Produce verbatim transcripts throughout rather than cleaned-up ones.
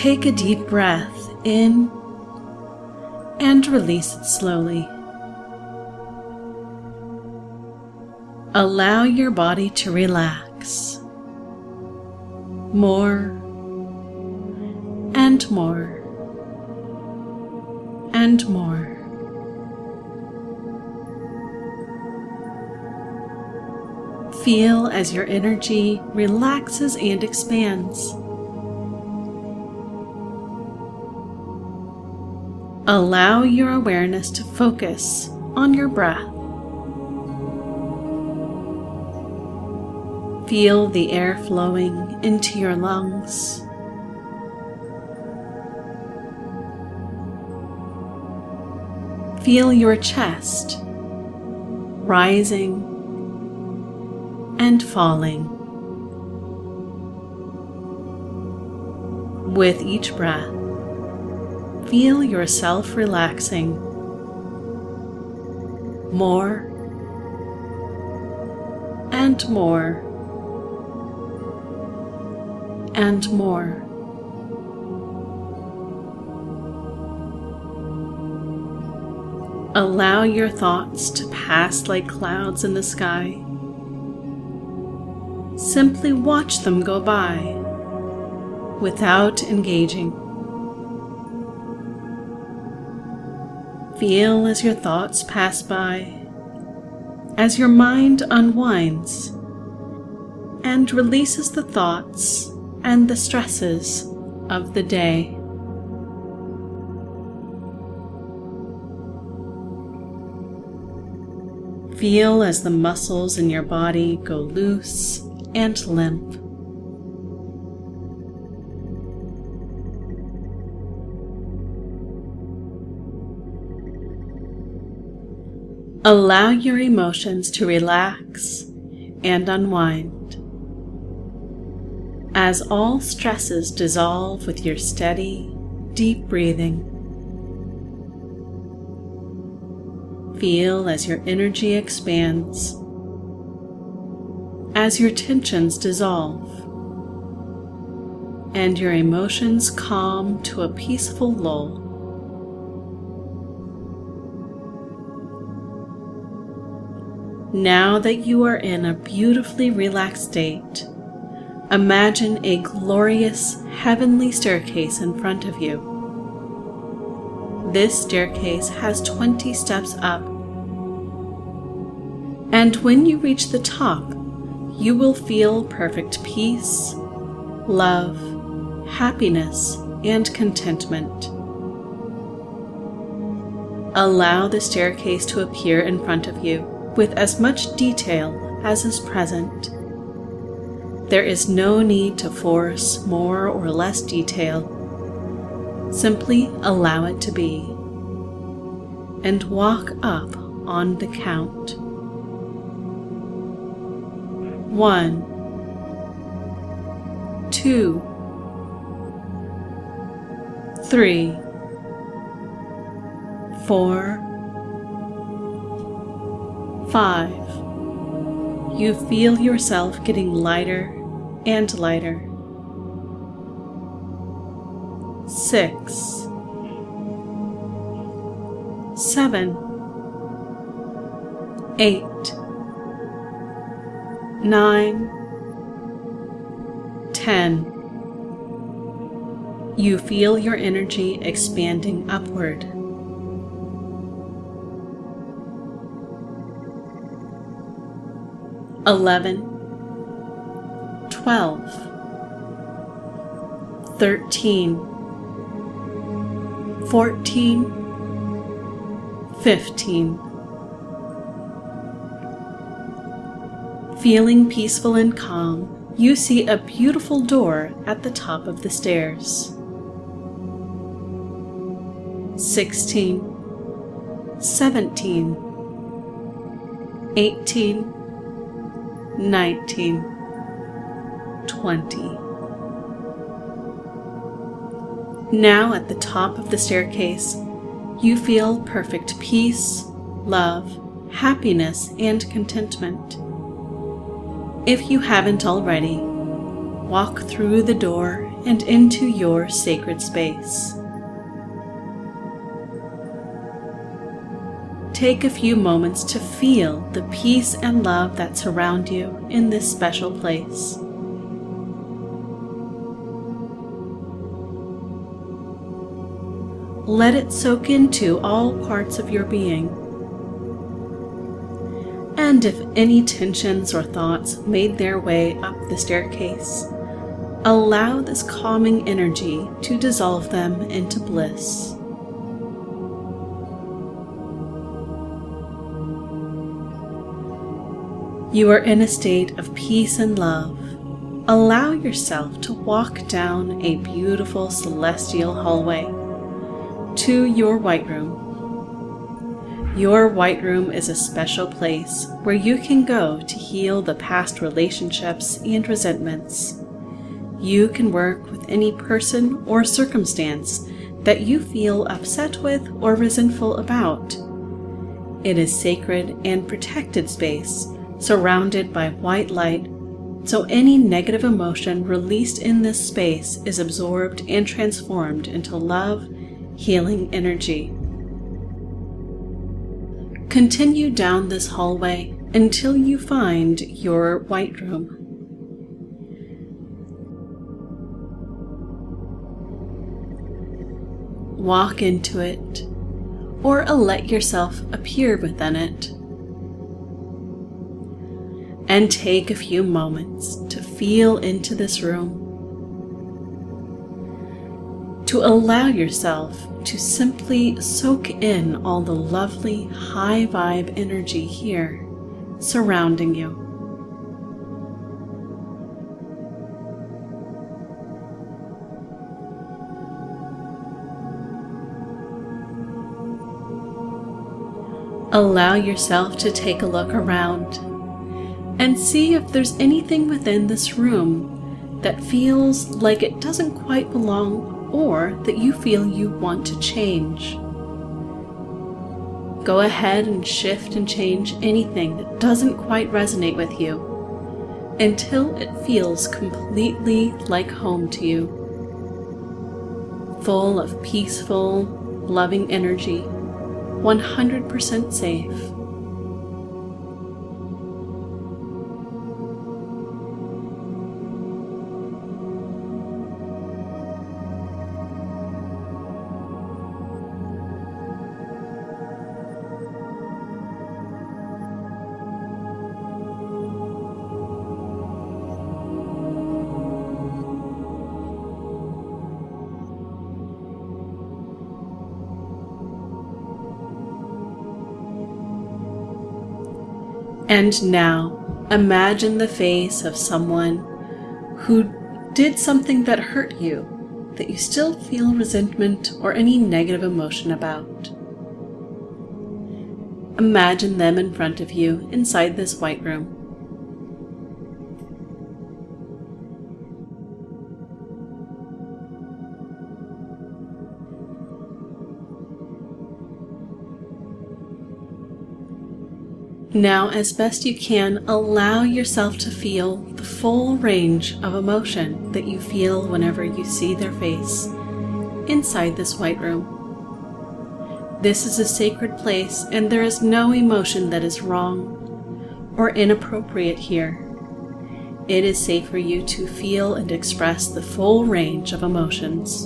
take a deep breath in and release it slowly. Allow your body to relax more and more and more. Feel as your energy relaxes and expands. Allow your awareness to focus on your breath. Feel the air flowing into your lungs. Feel your chest rising and falling. With each breath, feel yourself relaxing more and more and more. Allow your thoughts to pass like clouds in the sky. Simply watch them go by without engaging. Feel as your thoughts pass by, as your mind unwinds and releases the thoughts and the stresses of the day. Feel as the muscles in your body go loose and limp. Allow your emotions to relax and unwind as all stresses dissolve with your steady, deep breathing. Feel as your energy expands, as your tensions dissolve, and your emotions calm to a peaceful lull. Now that you are in a beautifully relaxed state, imagine a glorious heavenly staircase in front of you. This staircase has twenty steps up, and when you reach the top, you will feel perfect peace, love, happiness, and contentment. Allow the staircase to appear in front of you with as much detail as is present. There is no need to force more or less detail. Simply allow it to be, and walk up on the count. One, two, three, four, five. You feel yourself getting lighter and lighter. Six, seven, eight, nine, ten. You feel your energy expanding upward. Eleven, twelve, thirteen, fourteen, fifteen. Feeling peaceful and calm, you see a beautiful door at the top of the stairs. Sixteen, seventeen, eighteen, nineteen, twenty. Now at the top of the staircase, you feel perfect peace, love, happiness, and contentment. If you haven't already, walk through the door and into your sacred space. Take a few moments to feel the peace and love that surround you in this special place. Let it soak into all parts of your being. And if any tensions or thoughts made their way up the staircase, allow this calming energy to dissolve them into bliss. You are in a state of peace and love. Allow yourself to walk down a beautiful celestial hallway to your white room. Your white room is a special place where you can go to heal the past relationships and resentments. You can work with any person or circumstance that you feel upset with or resentful about. It is sacred and protected space surrounded by white light, so any negative emotion released in this space is absorbed and transformed into love, healing energy. Continue down this hallway until you find your white room. Walk into it, or let yourself appear within it. And take a few moments to feel into this room, to allow yourself to simply soak in all the lovely high vibe energy here surrounding you. Allow yourself to take a look around and see if there's anything within this room that feels like it doesn't quite belong or that you feel you want to change. Go ahead and shift and change anything that doesn't quite resonate with you until it feels completely like home to you, full of peaceful, loving energy, one hundred percent safe. And now, imagine the face of someone who did something that hurt you, that you still feel resentment or any negative emotion about. Imagine them in front of you inside this white room. Now, as best you can, allow yourself to feel the full range of emotion that you feel whenever you see their face inside this white room. This is a sacred place, and there is no emotion that is wrong or inappropriate here. It is safe for you to feel and express the full range of emotions.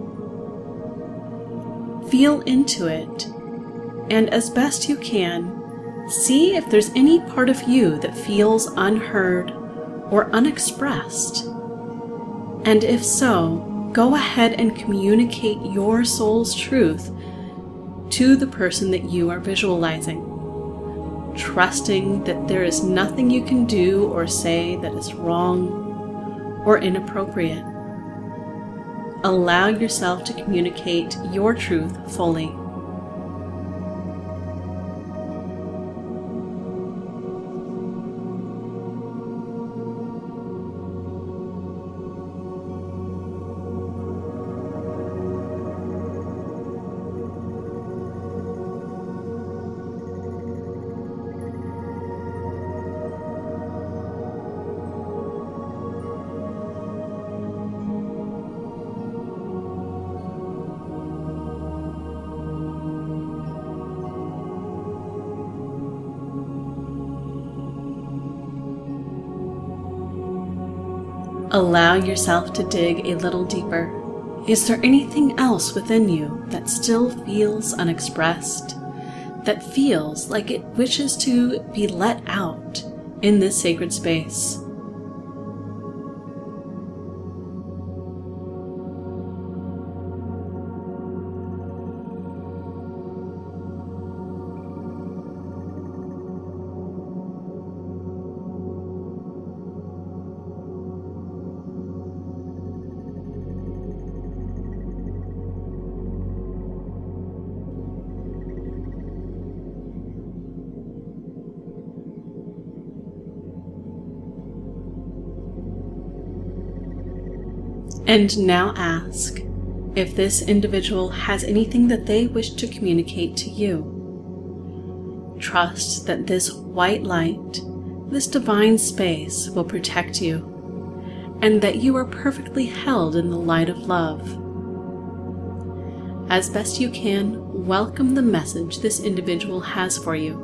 Feel into it, and as best you can, see if there's any part of you that feels unheard or unexpressed. And if so, go ahead and communicate your soul's truth to the person that you are visualizing, trusting that there is nothing you can do or say that is wrong or inappropriate. Allow yourself to communicate your truth fully. Allow yourself to dig a little deeper. Is there anything else within you that still feels unexpressed, that feels like it wishes to be let out in this sacred space? And now ask if this individual has anything that they wish to communicate to you. Trust that this white light, this divine space, will protect you, and that you are perfectly held in the light of love. As best you can, welcome the message this individual has for you.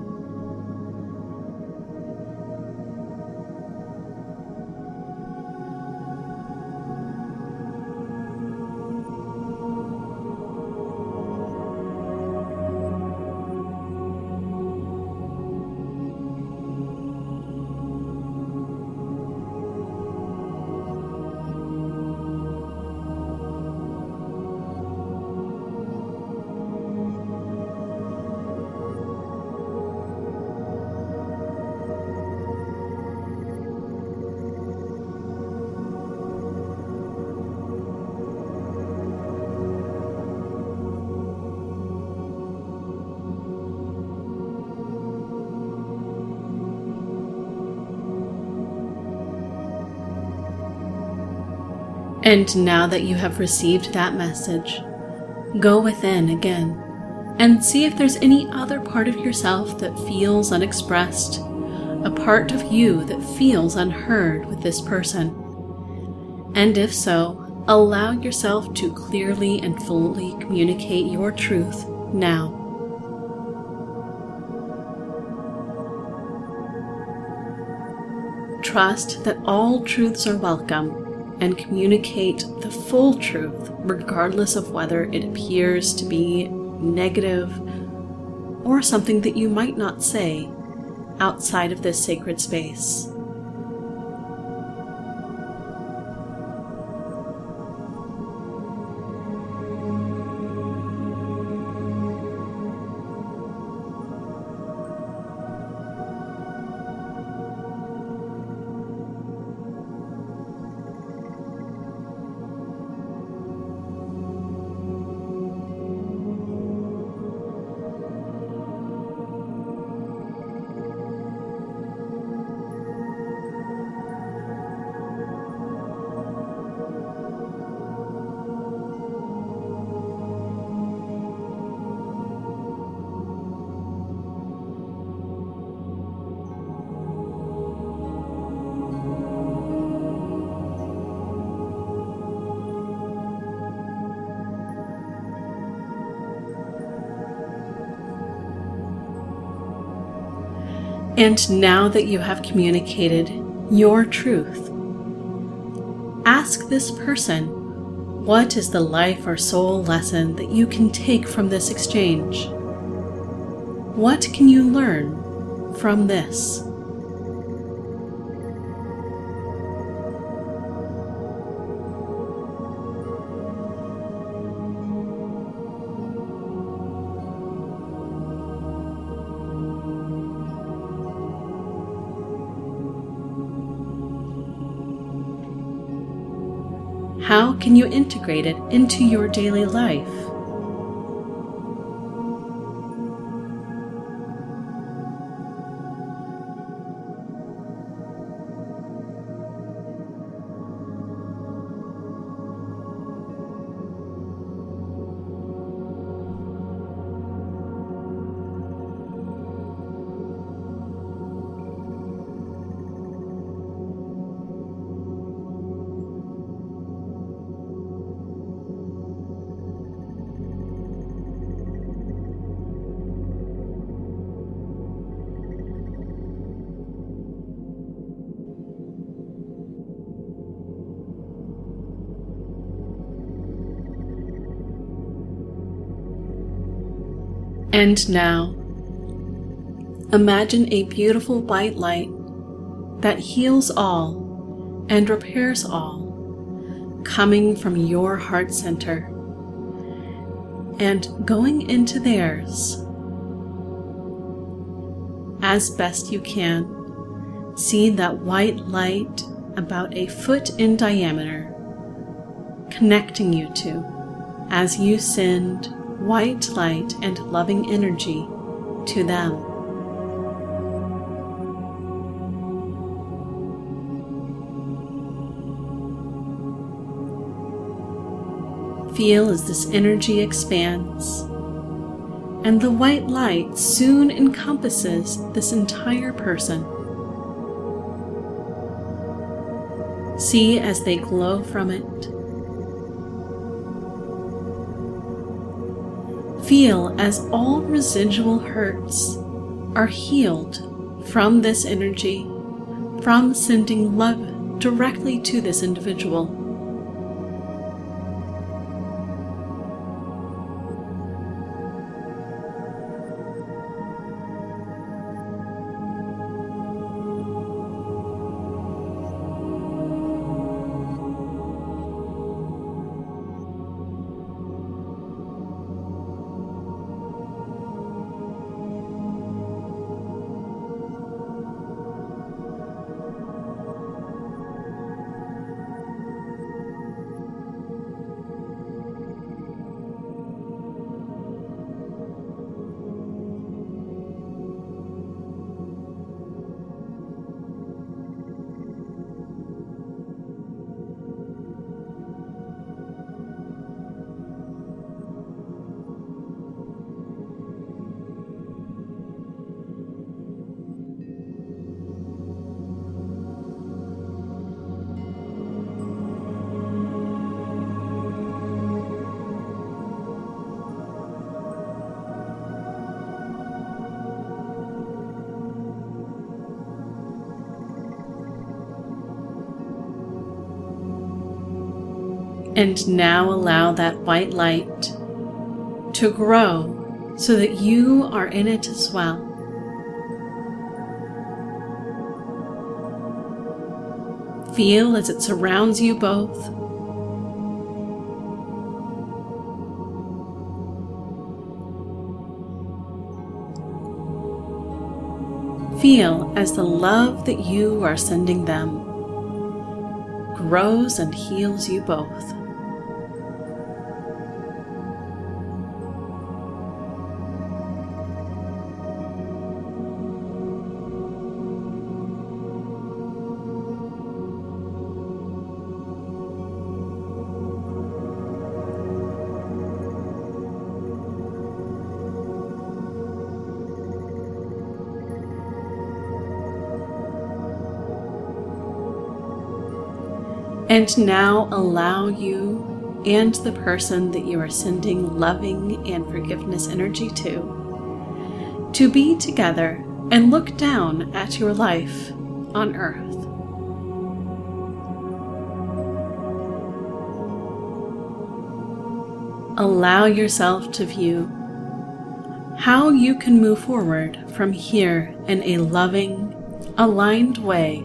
And now that you have received that message, go within again and see if there's any other part of yourself that feels unexpressed, a part of you that feels unheard with this person. And if so, allow yourself to clearly and fully communicate your truth now. Trust that all truths are welcome, and communicate the full truth regardless of whether it appears to be negative or something that you might not say outside of this sacred space. And now that you have communicated your truth, ask this person, what is the life or soul lesson that you can take from this exchange? What can you learn from this? How can you integrate it into your daily life? And now, imagine a beautiful white light that heals all and repairs all, coming from your heart center and going into theirs. As best you can, see that white light about a foot in diameter, connecting you two as you send white light and loving energy to them. Feel as this energy expands, and the white light soon encompasses this entire person. See as they glow from it. Feel as all residual hurts are healed from this energy, from sending love directly to this individual. And now allow that white light to grow so that you are in it as well. Feel as it surrounds you both. Feel as the love that you are sending them grows and heals you both. And now allow you and the person that you are sending loving and forgiveness energy to, to be together and look down at your life on earth. Allow yourself to view how you can move forward from here in a loving, aligned way.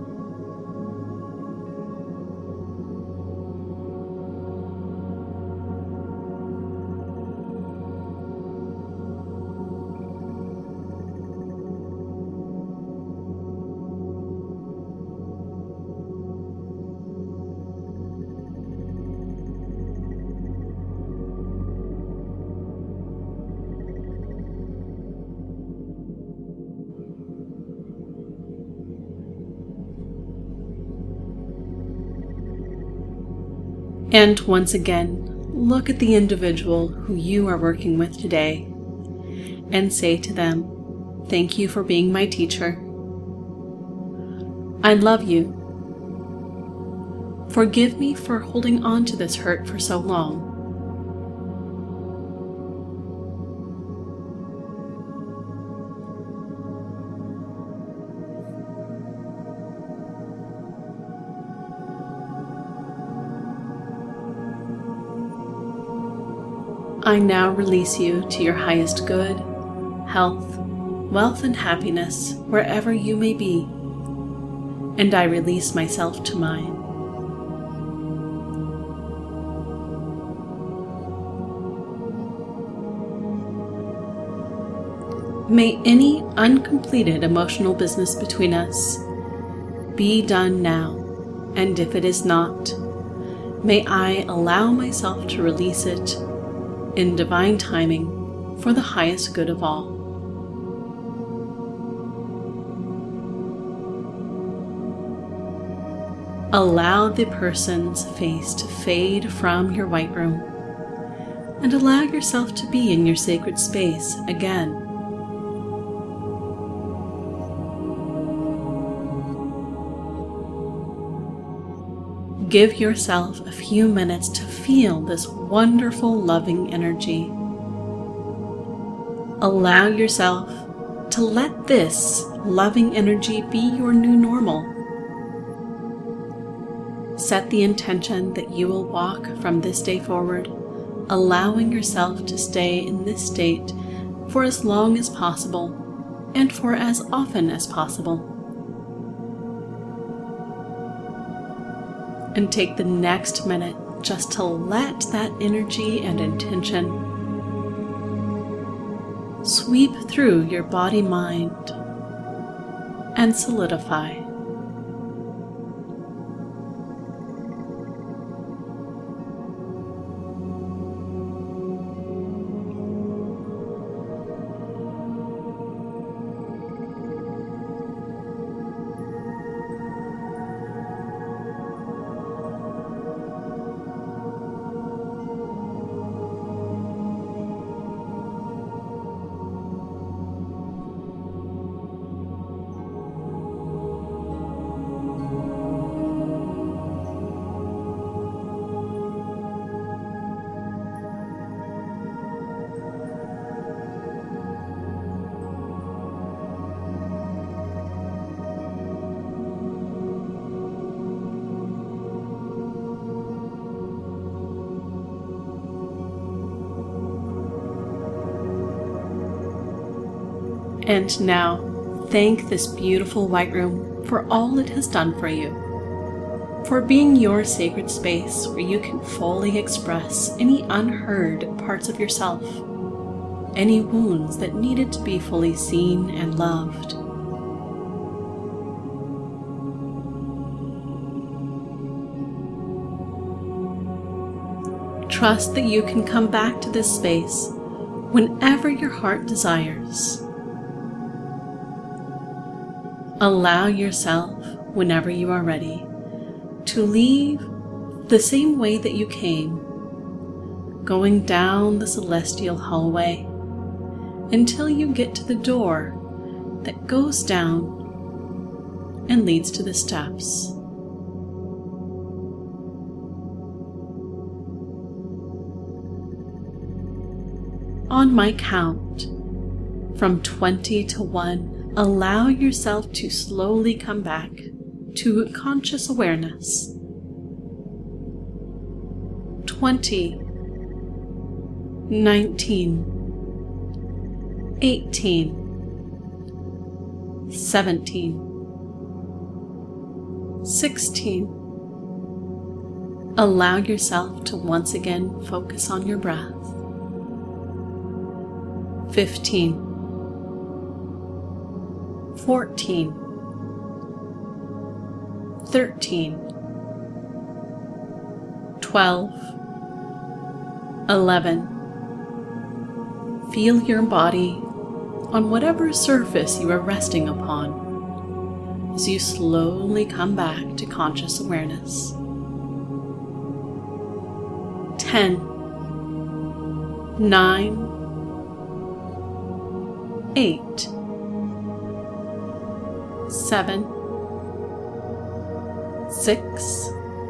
And once again, look at the individual who you are working with today and say to them, "Thank you for being my teacher. I love you. Forgive me for holding on to this hurt for so long. I now release you to your highest good, health, wealth, and happiness wherever you may be, and I release myself to mine. May any uncompleted emotional business between us be done now, and if it is not, may I allow myself to release it in divine timing for the highest good of all. Allow the person's face to fade from your white room, and allow yourself to be in your sacred space again. Give yourself a few minutes to feel this wonderful, loving energy. Allow yourself to let this loving energy be your new normal. Set the intention that you will walk from this day forward, allowing yourself to stay in this state for as long as possible and for as often as possible. And take the next minute just to let that energy and intention sweep through your body-mind and solidify. And now, thank this beautiful white room for all it has done for you, for being your sacred space where you can fully express any unheard parts of yourself, any wounds that needed to be fully seen and loved. Trust that you can come back to this space whenever your heart desires. Allow yourself, whenever you are ready, to leave the same way that you came, going down the celestial hallway until you get to the door that goes down and leads to the steps. On my count, from twenty to one, allow yourself to slowly come back to conscious awareness. Twenty, nineteen, eighteen, seventeen, sixteen. Allow yourself to once again focus on your breath. Fifteen, fourteen, thirteen, twelve, eleven. Feel your body on whatever surface you are resting upon as you slowly come back to conscious awareness. ten, nine, eight, seven, six.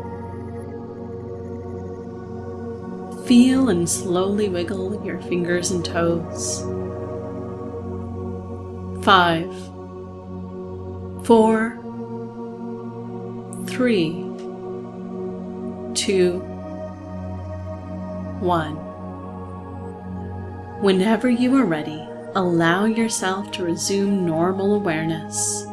Feel and slowly wiggle your fingers and toes. Five, four, three, two, one. Whenever you are ready, allow yourself to resume normal awareness.